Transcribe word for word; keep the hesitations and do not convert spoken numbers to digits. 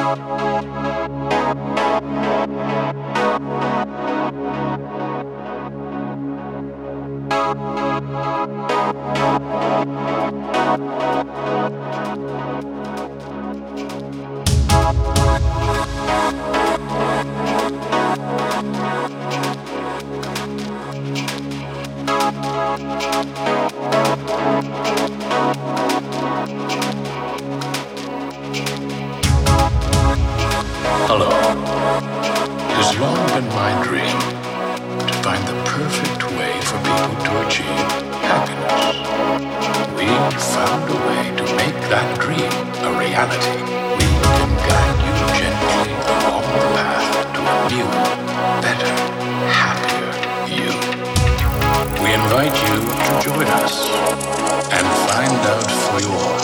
Hello. It has long been my dream to find the perfect way for people to achieve happiness. We found a way to make that dream a reality. We can guide you gently along the path to a new, better, happier you. We invite you to join us and find out for yourself